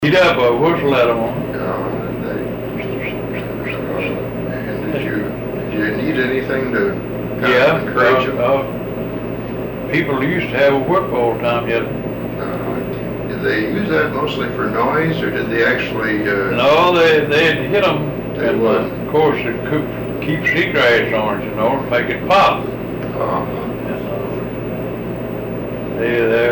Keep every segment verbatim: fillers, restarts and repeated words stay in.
He'd up a whistle at them. Uh, they, and did you, did you need anything to kind Yeah, of encourage uh, them? uh, people used to have a whip all the time, yet. Uh, did they use that mostly for noise, or did they actually? Uh, No, they they'd hit them, They and would. uh, of course it could keep seagrass on it, you know, to make it pop. uh, And uh, they they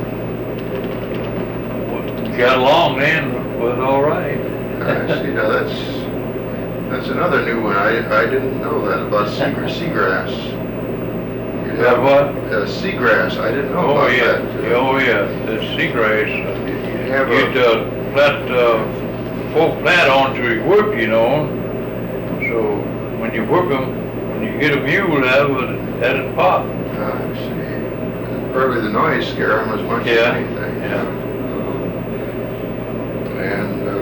uh, got along then, was all right. I see. Now that's that's another new one. I I didn't know that about sea, seagrass. You About what? Uh, seagrass. I didn't know Oh about yeah, that. oh yeah, the seagrass. You, you have You'd a, uh, flat, uh, full flat onto your whip, you know. So when you whip them, when you hit a mule, that would that'd pop. uh, I see. Probably the noise scare them as much Yeah, as anything. yeah. And uh,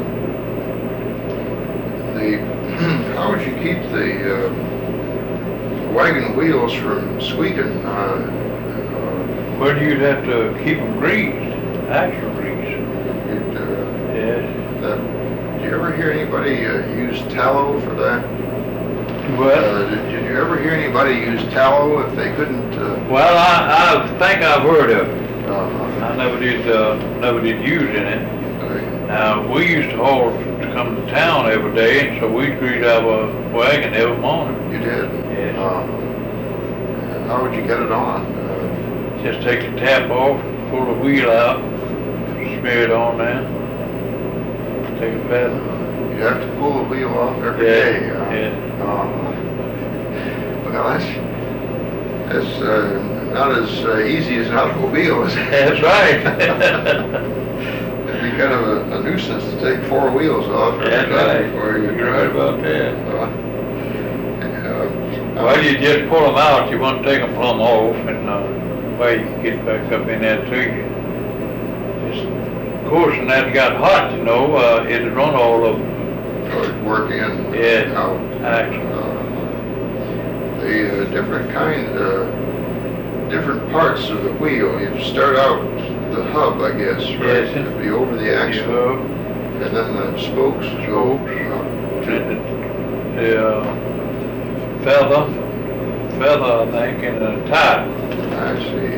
the how would you keep the uh, wagon wheels from squeaking? Uh, uh, Well, you'd have to keep them greased, actual grease. you'd, uh, Yeah. that, did you ever hear anybody uh, use tallow for that? Well, Uh, did, did you ever hear anybody use tallow if they couldn't? Uh, well, I, I think I've heard of it. uh, I never did, uh, never did use in it. Now, we used to haul to come to town every day, and so we'd grease our wagon every morning. you did? Yeah. Uh, how would you get it on? Uh, Just take the tap off, pull the wheel out, smear it on there, take a paddle. you have to pull the wheel off every Yeah, day. Uh, yeah. uh, well, that's, that's uh, not as uh, easy as an automobile, is it? That's right. It'd be kind of a, a nuisance to take four wheels off every That's time right. before you. You're right about that. Uh, uh, Well, you just pull them out, you want to take them plumb off, and, uh, way you can get back up in there to you. Just, of course, when that got hot, you know, uh, it'd run all of them. Would work in, Yeah. out. Actually. Uh, the uh, different kind, uh, different parts of the wheel. You start out the hub, I guess, right? Yes. It'd be over the axle, So, and then the spokes go Spokes. up to the, the, uh, feather, feather, I think, and a tie. I see.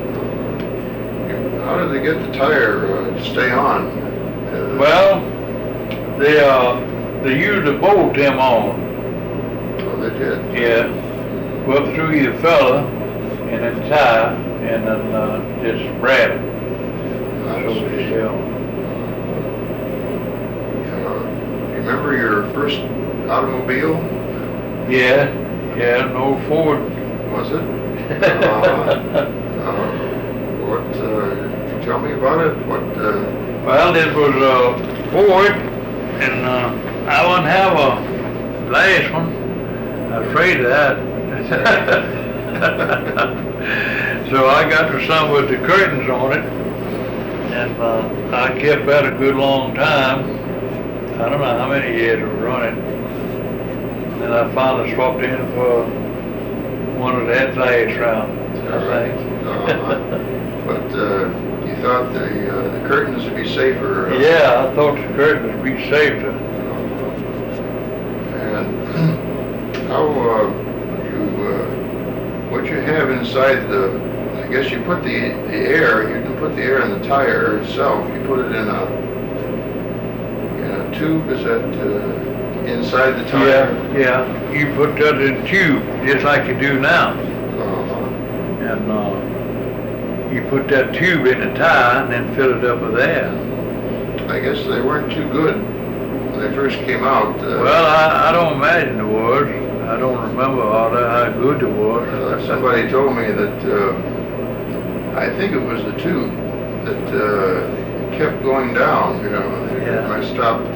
How do they get the tire uh, to stay on? Uh, Well, they, uh, they use the bolt them on. oh, they did. Yeah. Go up through your feather, and then tie, and then, uh, just wrap it. I So see. it's, uh, Uh, you remember your first automobile? Yeah, yeah, no Ford. Was it? Uh, uh, what? Uh, can you tell me about it? What? Uh, Well, it was a Ford, and uh, I wouldn't have a last one. I was afraid of that. So I got to some with the curtains on it, and uh, I kept that a good long time. I don't know how many years it was running. Then I finally swapped in for one of that last round, I think. uh, but uh, you thought the uh, the curtains would be safer. Uh, Yeah, I thought the curtains would be safer. And how uh, you uh, what you have inside the? I guess you put the the air. You can put the air in the tire itself. You put it in a in a tube. Is that uh, inside the tire? Yeah, yeah. You put that in a tube, just like you do now. Uh, And uh, you put that tube in the tire and then fill it up with air. I guess they weren't too good when they first came out. Uh, Well, I, I don't imagine it was. I don't remember all that, how good it was. uh, somebody told me that uh, I think it was the tube that uh, kept going down. You know, Yeah. I stopped